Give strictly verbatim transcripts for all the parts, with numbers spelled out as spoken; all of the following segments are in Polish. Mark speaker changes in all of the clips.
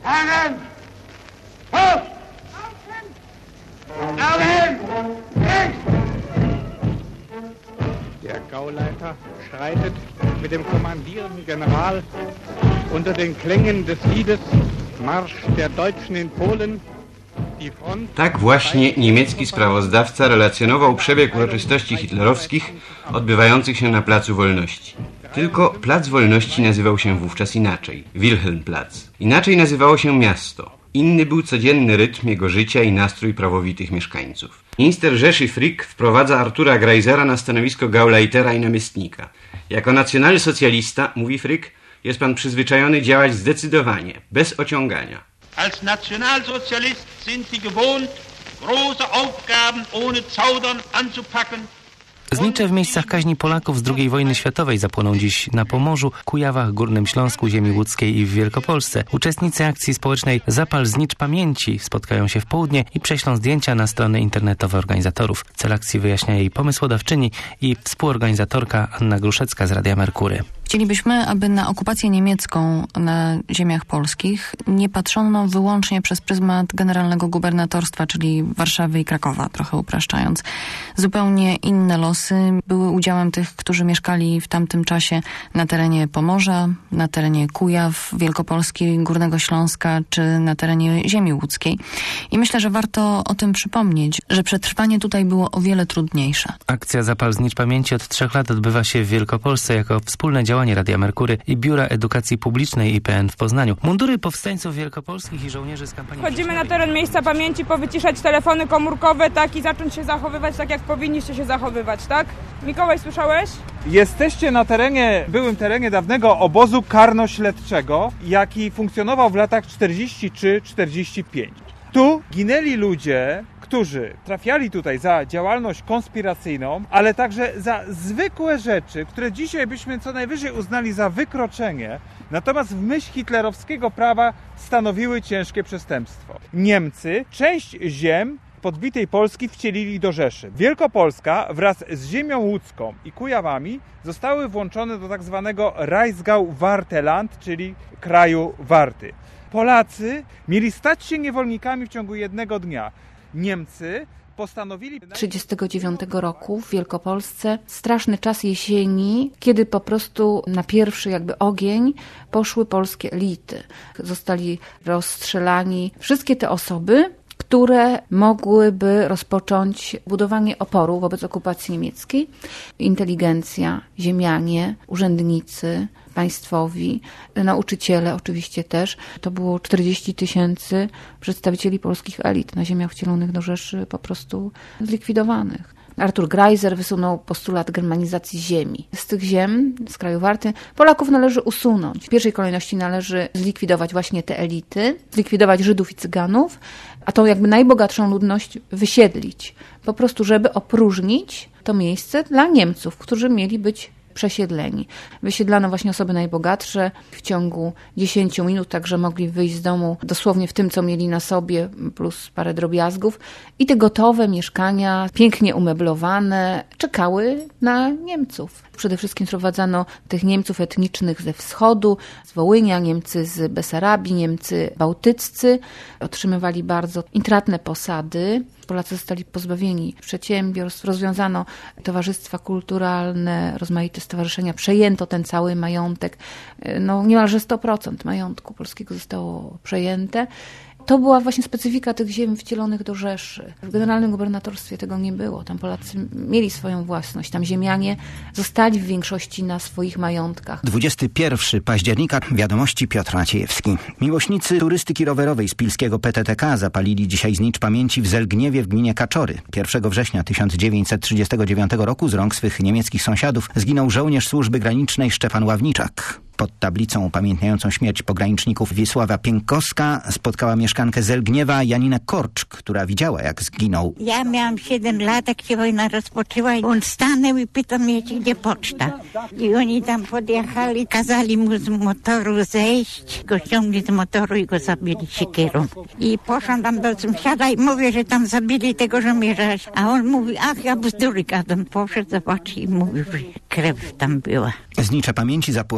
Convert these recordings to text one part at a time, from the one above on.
Speaker 1: Amen! Hoch! Amen!
Speaker 2: Der Gauleiter schreitet mit dem kommandierenden General unter den Klängen des Liedes Marsch der Deutschen in Polen.
Speaker 3: Tak właśnie niemiecki sprawozdawca relacjonował przebieg uroczystości hitlerowskich odbywających się na Placu Wolności. Tylko Plac Wolności nazywał się wówczas inaczej, Wilhelmplatz. Inaczej nazywało się miasto. Inny był codzienny rytm jego życia i nastrój prawowitych mieszkańców. Minister Rzeszy Frick wprowadza Artura Greisera na stanowisko Gauleitera i namiestnika. Jako nacjonalsocjalista, mówi Frick, jest pan przyzwyczajony działać zdecydowanie, bez ociągania.
Speaker 4: Als Nationalsozialist sind Sie gewohnt, große Aufgaben ohne Zaudern anzupacken.
Speaker 5: Znicze w miejscach kaźni Polaków z drugiej wojny światowej zapłoną dziś na Pomorzu, Kujawach, Górnym Śląsku, ziemi łódzkiej i w Wielkopolsce. Uczestnicy akcji społecznej Zapal Znicz Pamięci spotkają się w południe i prześlą zdjęcia na strony internetowe organizatorów. Cel akcji wyjaśnia jej pomysłodawczyni i współorganizatorka Anna Gruszecka z Radia Merkury.
Speaker 6: Chcielibyśmy, aby na okupację niemiecką na ziemiach polskich nie patrzono wyłącznie przez pryzmat generalnego gubernatorstwa, czyli Warszawy i Krakowa, trochę upraszczając. Zupełnie inne losy były udziałem tych, którzy mieszkali w tamtym czasie na terenie Pomorza, na terenie Kujaw, Wielkopolski, Górnego Śląska czy na terenie ziemi łódzkiej. I myślę, że warto o tym przypomnieć, że przetrwanie tutaj było o wiele trudniejsze.
Speaker 5: Akcja Zapal Znicz Pamięci od trzech lat odbywa się w Wielkopolsce jako wspólne działanie Radia Merkury i Biura Edukacji Publicznej I P N w Poznaniu. Mundury powstańców wielkopolskich i żołnierzy z kampanii...
Speaker 7: Chodzimy na teren miejsca pamięci, powyciszać telefony komórkowe, tak, i zacząć się zachowywać tak, jak powinniście się zachowywać, tak? Mikołaj, słyszałeś?
Speaker 8: Jesteście na terenie, byłym terenie dawnego obozu karno-śledczego, jaki funkcjonował w latach czterdziestym trzecim czterdziestym piątym. Tu ginęli ludzie, którzy trafiali tutaj za działalność konspiracyjną, ale także za zwykłe rzeczy, które dzisiaj byśmy co najwyżej uznali za wykroczenie, natomiast w myśl hitlerowskiego prawa stanowiły ciężkie przestępstwo. Niemcy część ziem podbitej Polski wcielili do Rzeszy. Wielkopolska wraz z ziemią łódzką i Kujawami zostały włączone do tak zwanego Reichsgau-Wartheland, czyli kraju Warty. Polacy mieli stać się niewolnikami w ciągu jednego dnia. Niemcy postanowili...
Speaker 9: tysiąc dziewięćset trzydziestego dziewiątego roku w Wielkopolsce straszny czas jesieni, kiedy po prostu na pierwszy jakby ogień poszły polskie elity. Zostali rozstrzelani wszystkie te osoby, które mogłyby rozpocząć budowanie oporu wobec okupacji niemieckiej. Inteligencja, ziemianie, urzędnicy państwowi, nauczyciele oczywiście też. To było czterdzieści tysięcy przedstawicieli polskich elit na ziemiach wcielonych do Rzeszy po prostu zlikwidowanych. Artur Greiser wysunął postulat germanizacji ziemi. Z tych ziem, z kraju Warty, Polaków należy usunąć. W pierwszej kolejności należy zlikwidować właśnie te elity, zlikwidować Żydów i Cyganów, a tą jakby najbogatszą ludność wysiedlić. Po prostu, żeby opróżnić to miejsce dla Niemców, którzy mieli być przesiedleni. Wysiedlano właśnie osoby najbogatsze w ciągu dziesięciu minut, tak że mogli wyjść z domu dosłownie w tym, co mieli na sobie, plus parę drobiazgów. I te gotowe mieszkania, pięknie umeblowane, czekały na Niemców. Przede wszystkim sprowadzano tych Niemców etnicznych ze wschodu, z Wołynia, Niemcy z Besarabii, Niemcy bałtyccy. Otrzymywali bardzo intratne posady. Polacy zostali pozbawieni przedsiębiorstw, rozwiązano towarzystwa kulturalne, rozmaite stowarzyszenia, przejęto ten cały majątek. No niemalże sto procent majątku polskiego zostało przejęte. To była właśnie specyfika tych ziem wcielonych do Rzeszy. W generalnym gubernatorstwie tego nie było. Tam Polacy mieli swoją własność. Tam ziemianie zostali w większości na swoich majątkach.
Speaker 10: dwudziestego pierwszego października, Wiadomości, Piotr Maciejewski. Miłośnicy turystyki rowerowej z pilskiego P T T K zapalili dzisiaj znicz pamięci w Zelgniewie w gminie Kaczory. pierwszego września tysiąc dziewięćset trzydziestego dziewiątego roku z rąk swych niemieckich sąsiadów zginął żołnierz służby granicznej Szczepan Ławniczak. Pod tablicą upamiętniającą śmierć pograniczników Wiesława Piękowska spotkała mieszkankę Zelgniewa Janinę Korcz, która widziała, jak zginął.
Speaker 11: Ja miałam siedem lat, jak się wojna rozpoczęła. On stanął i pytał mnie, gdzie poczta. I oni tam podjechali, kazali mu z motoru zejść, go ściągli z motoru i go zabili siekierą. I poszłam tam do sąsiada i mówię, że tam zabili tego żołnierza. A on mówi, ach, ja bzdury gadam. Poszedł zobaczyć i mówił, że krew tam była.
Speaker 10: Znicze pamięci zapłonęły tak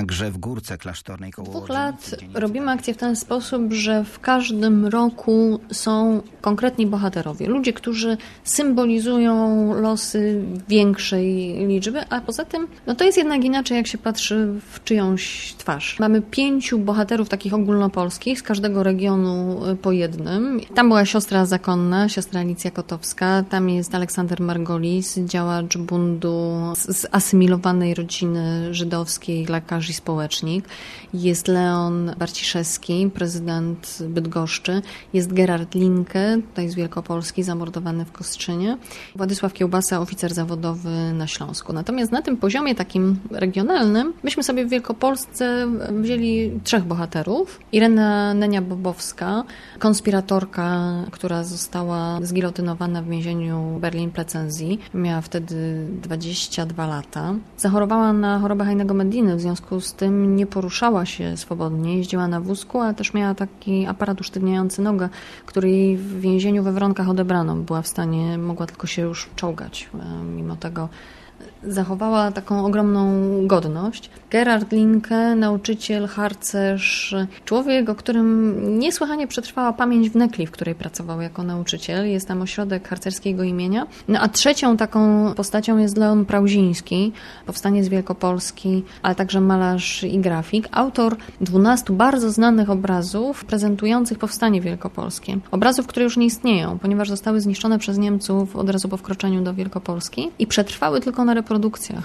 Speaker 10: także w Górce Klasztornej koło
Speaker 12: dwóch lat robimy akcję w ten sposób, że w każdym roku są konkretni bohaterowie. Ludzie, którzy symbolizują losy większej liczby, a poza tym no to jest jednak inaczej, jak się patrzy w czyjąś twarz. Mamy pięciu bohaterów takich ogólnopolskich, z każdego regionu po jednym. Tam była siostra zakonna, siostra Alicja Kotowska, tam jest Aleksander Margolis, działacz bundu z asymilowanej rodziny żydowskiej, lekarz i społecznik. Jest Leon Barciszewski, prezydent Bydgoszczy. Jest Gerard Linke, tutaj z Wielkopolski, zamordowany w Kostrzynie. Władysław Kiełbasa, oficer zawodowy na Śląsku. Natomiast na tym poziomie takim regionalnym myśmy sobie w Wielkopolsce wzięli trzech bohaterów. Irena Nenia-Bobowska, konspiratorka, która została zgilotynowana w więzieniu Berlin-Plezenzji. Miała wtedy dwadzieścia dwa lata. Zachorowała na chorobę Heinego Mediny, w związku z tym nie poruszała się swobodnie, jeździła na wózku, a też miała taki aparat usztywniający nogę, który jej w więzieniu we Wronkach odebrano. Była w stanie, mogła tylko się już czołgać. Mimo tego zachowała taką ogromną godność. Gerard Linke, nauczyciel, harcerz, człowiek, o którym niesłychanie przetrwała pamięć w Nekli, w której pracował jako nauczyciel. Jest tam ośrodek harcerskiego imienia. No a trzecią taką postacią jest Leon Prauziński, powstaniec z Wielkopolski, ale także malarz i grafik. Autor dwunastu bardzo znanych obrazów prezentujących powstanie wielkopolskie. Obrazów, które już nie istnieją, ponieważ zostały zniszczone przez Niemców od razu po wkroczeniu do Wielkopolski i przetrwały tylko na reprodukcjach.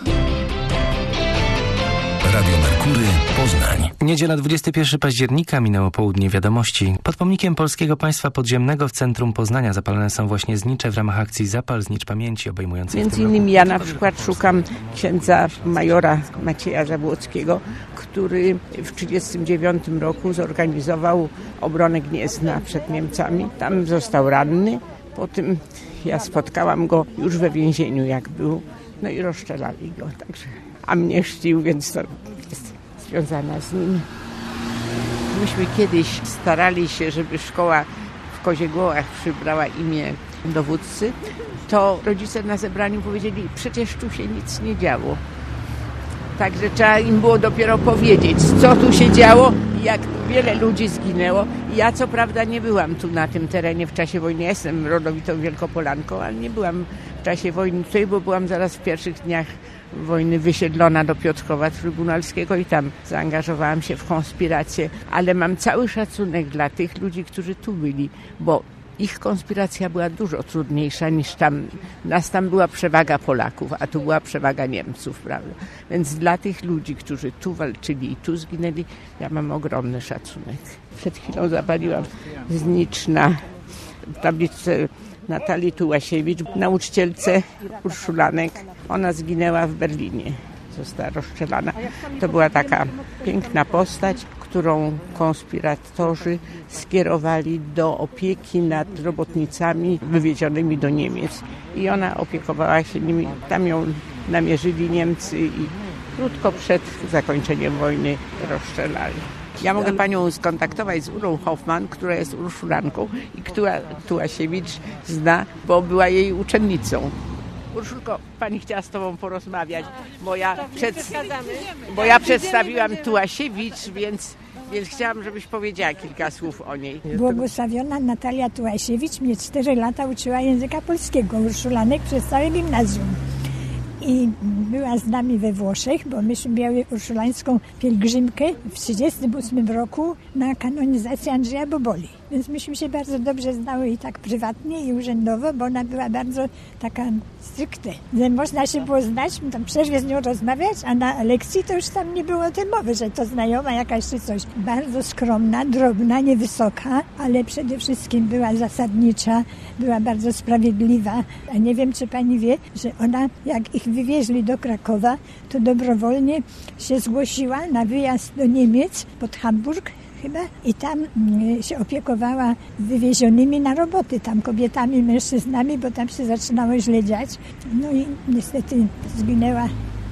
Speaker 13: Radio Merkury, Poznań.
Speaker 5: Niedziela dwudziestego pierwszego października, minęło południe wiadomości. Pod pomnikiem Polskiego Państwa Podziemnego w centrum Poznania zapalane są właśnie znicze w ramach akcji Zapal Znicz Pamięci obejmującej...
Speaker 14: Między innymi ja na przykład szukam księdza majora Macieja Zabłockiego, który w tysiąc dziewięćset trzydziestym dziewiątym roku zorganizował obronę Gniezna przed Niemcami. Tam został ranny. Potem ja spotkałam go już we więzieniu, jak był. No i rozstrzelali go, także... A mnie chrzcił, więc to jest związana z nim. Myśmy kiedyś starali się, żeby szkoła w Koziegołach przybrała imię dowódcy, to rodzice na zebraniu powiedzieli, przecież tu się nic nie działo. Także trzeba im było dopiero powiedzieć, co tu się działo i jak wiele ludzi zginęło. Ja co prawda nie byłam tu na tym terenie w czasie wojny. Ja jestem rodowitą Wielkopolanką, ale nie byłam w czasie wojny tutaj, bo byłam zaraz w pierwszych dniach wojny wysiedlona do Piotrkowa Trybunalskiego i tam zaangażowałam się w konspirację. Ale mam cały szacunek dla tych ludzi, którzy tu byli, bo ich konspiracja była dużo trudniejsza niż tam. Nas tam była przewaga Polaków, a tu była przewaga Niemców, prawda? Więc dla tych ludzi, którzy tu walczyli i tu zginęli, ja mam ogromny szacunek. Przed chwilą zapaliłam znicz na tablicę Natalii Tułasiewicz, nauczycielce Urszulanek. Ona zginęła w Berlinie, została rozstrzelana. To była taka piękna postać, którą konspiratorzy skierowali do opieki nad robotnicami wywiezionymi do Niemiec. I ona opiekowała się nimi. Tam ją namierzyli Niemcy i krótko przed zakończeniem wojny rozstrzelali. Ja mogę panią skontaktować z Urą Hoffman, która jest Urszulanką i która Tułasiewicz zna, bo była jej uczennicą. Urszulko, pani chciała z tobą porozmawiać, bo ja, przed, bo ja przedstawiłam Tułasiewicz, więc, więc chciałam, żebyś powiedziała kilka słów o niej.
Speaker 15: Błogosławiona Natalia Tułasiewicz mnie cztery lata uczyła języka polskiego, Urszulanek przez całe gimnazjum. I była z nami we Włoszech, bo myśmy miały urszulańską pielgrzymkę w tysiąc dziewięćset trzydziestym ósmym roku na kanonizację Andrzeja Boboli. Więc myśmy się bardzo dobrze znały i tak prywatnie i urzędowo, bo ona była bardzo taka stricte. Można się było znać, tam przerwie z nią rozmawiać, a na lekcji to już tam nie było o tym mowy, że to znajoma jakaś czy coś. Bardzo skromna, drobna, niewysoka, ale przede wszystkim była zasadnicza, była bardzo sprawiedliwa. A nie wiem, czy pani wie, że ona, jak ich wywieźli do Krakowa, to dobrowolnie się zgłosiła na wyjazd do Niemiec pod Hamburg chyba i tam się opiekowała wywiezionymi na roboty, tam kobietami, mężczyznami, bo tam się zaczynało źle dziać. No i niestety zginęła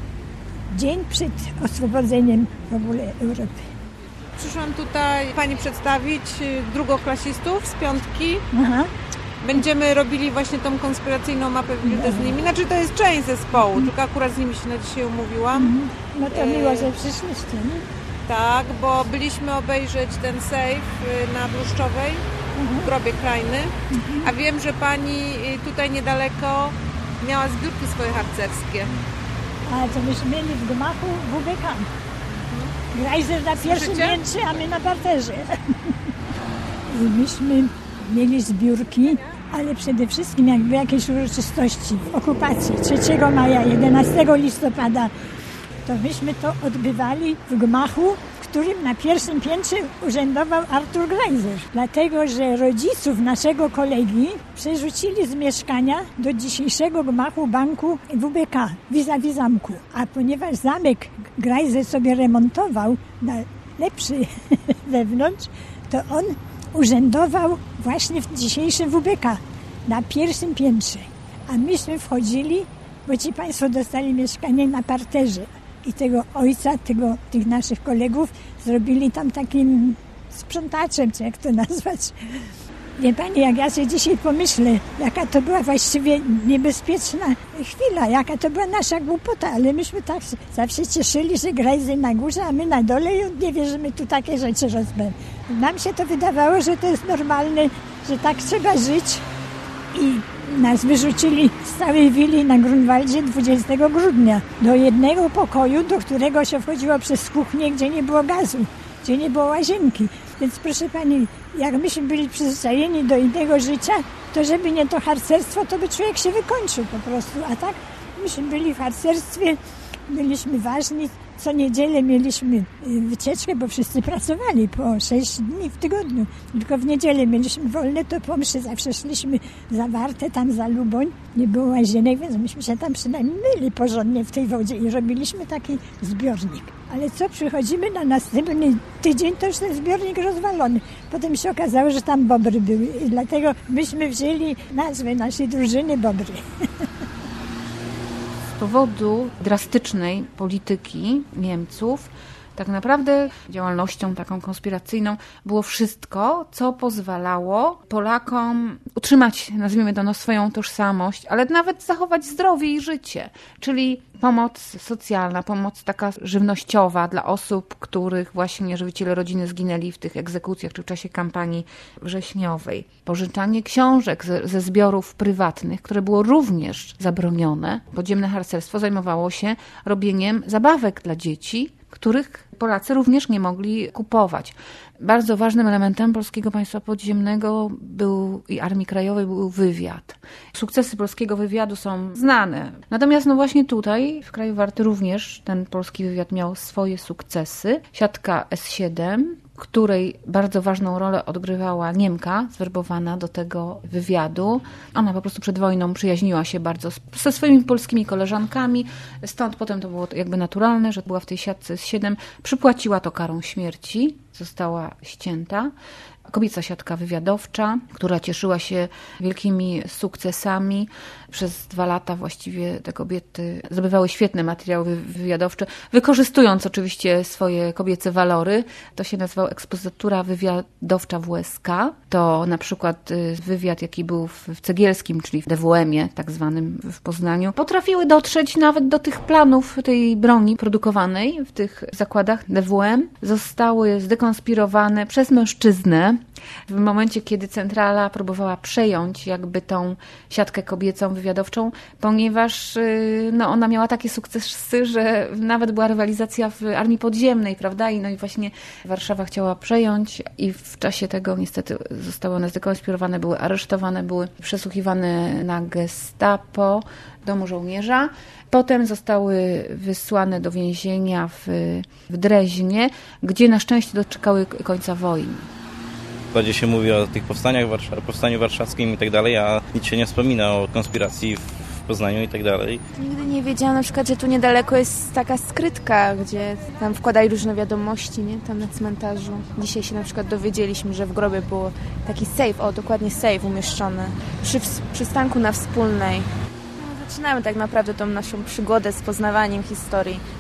Speaker 15: dzień przed oswobodzeniem w ogóle Europy.
Speaker 16: Przyszłam tutaj pani przedstawić drugoklasistów z piątki.
Speaker 15: Aha.
Speaker 16: będziemy robili właśnie tą konspiracyjną mapę wizyty z nimi. Znaczy to jest część zespołu, tylko akurat z nimi się na dzisiaj umówiłam.
Speaker 15: No to miło, że przyszliście, nie?
Speaker 16: Tak, bo byliśmy obejrzeć ten sejf na Bluszczowej, w grobie Krajny, a wiem, że pani tutaj niedaleko miała zbiórki swoje harcerskie.
Speaker 15: A to myśmy mieli w gmachu W B K. Grajzer na pierwszym piętrze, a my na parterze. I myśmy mieli zbiórki, ale przede wszystkim jakby jakieś uroczystości okupacji trzeciego maja, jedenastego listopada, to myśmy to odbywali w gmachu, w którym na pierwszym piętrze urzędował Artur Grajzer. Dlatego, że rodziców naszego kolegi przerzucili z mieszkania do dzisiejszego gmachu banku W B K, vis-a-vis zamku. A ponieważ zamek Grajzer sobie remontował na lepszy wewnątrz, to on urzędował właśnie w dzisiejszym W B K na pierwszym piętrze. A myśmy wchodzili, bo ci państwo dostali mieszkanie na parterze. I tego ojca, tego, tych naszych kolegów zrobili tam takim sprzątaczem, czy jak to nazwać. Wie pani, jak ja sobie dzisiaj pomyślę, jaka to była właściwie niebezpieczna chwila, jaka to była nasza głupota, ale myśmy tak zawsze cieszyli, że Grajzer na górze, a my na dole i on nie wie, że my tu takie rzeczy rozmawiamy. Nam się to wydawało, że to jest normalne, że tak trzeba żyć i nas wyrzucili z całej willi na Grunwaldzie dwudziestego grudnia do jednego pokoju, do którego się wchodziło przez kuchnię, gdzie nie było gazu, gdzie nie było łazienki. Więc proszę pani, jak myśmy byli przyzwyczajeni do innego życia, to żeby nie to harcerstwo, to by człowiek się wykończył po prostu. A tak myśmy byli w harcerstwie, byliśmy ważni. Co niedzielę mieliśmy wycieczkę, bo wszyscy pracowali po sześć dni w tygodniu. Tylko w niedzielę mieliśmy wolne, to po mszy zawsze szliśmy za Wartę, tam za Luboń. Nie było łazienek, więc myśmy się tam przynajmniej myli porządnie w tej wodzie i robiliśmy taki zbiornik. Ale co, przychodzimy na następny tydzień, to już ten zbiornik rozwalony. Potem się okazało, że tam bobry były i dlatego myśmy wzięli nazwę naszej drużyny Bobry.
Speaker 9: Z powodu drastycznej polityki Niemców tak naprawdę działalnością taką konspiracyjną było wszystko, co pozwalało Polakom utrzymać, nazwijmy to, no, swoją tożsamość, ale nawet zachować zdrowie i życie. Czyli pomoc socjalna, pomoc taka żywnościowa dla osób, których właśnie żywiciele rodziny zginęli w tych egzekucjach czy w czasie kampanii wrześniowej. Pożyczanie książek ze, ze zbiorów prywatnych, które było również zabronione. Podziemne harcerstwo zajmowało się robieniem zabawek dla dzieci, których Polacy również nie mogli kupować. Bardzo ważnym elementem polskiego państwa podziemnego był i Armii Krajowej był wywiad. Sukcesy polskiego wywiadu są znane. Natomiast no właśnie tutaj, w kraju Warty, również ten polski wywiad miał swoje sukcesy. Siatka S siedem, której bardzo ważną rolę odgrywała Niemka, zwerbowana do tego wywiadu. Ona po prostu przed wojną przyjaźniła się bardzo ze swoimi polskimi koleżankami, stąd potem to było jakby naturalne, że była w tej siatce S siedem. Przypłaciła to karą śmierci, została ścięta. Kobieca siatka wywiadowcza, która cieszyła się wielkimi sukcesami. Przez dwa lata właściwie te kobiety zdobywały świetne materiały wywiadowcze, wykorzystując oczywiście swoje kobiece walory. To się nazywało ekspozytura wywiadowcza W S K. To na przykład wywiad, jaki był w Cegielskim, czyli w D W M-ie, tak zwanym w Poznaniu. Potrafiły dotrzeć nawet do tych planów tej broni produkowanej w tych zakładach D W M. Zostały zdekonspirowane przez mężczyznę. W momencie, kiedy centrala próbowała przejąć jakby tą siatkę kobiecą wywiadowczą, ponieważ no, ona miała takie sukcesy, że nawet była rywalizacja w armii podziemnej, prawda? I no i właśnie Warszawa chciała przejąć i w czasie tego niestety zostały one zdekonspirowane, były aresztowane, były przesłuchiwane na Gestapo, domu żołnierza. Potem zostały wysłane do więzienia w, w Dreźnie, gdzie na szczęście doczekały końca wojny.
Speaker 17: Bardziej się mówi o tych powstaniach, Warszaw- powstaniu warszawskim i tak dalej, a nic się nie wspomina o konspiracji w Poznaniu i tak dalej.
Speaker 18: Nigdy nie wiedziałam na przykład, że tu niedaleko jest taka skrytka, gdzie tam wkładali różne wiadomości, nie? Tam na cmentarzu. Dzisiaj się na przykład dowiedzieliśmy, że w grobie był taki sejf, o dokładnie sejf umieszczony przy przystanku na Wspólnej. No, zaczynamy tak naprawdę tą naszą przygodę z poznawaniem historii.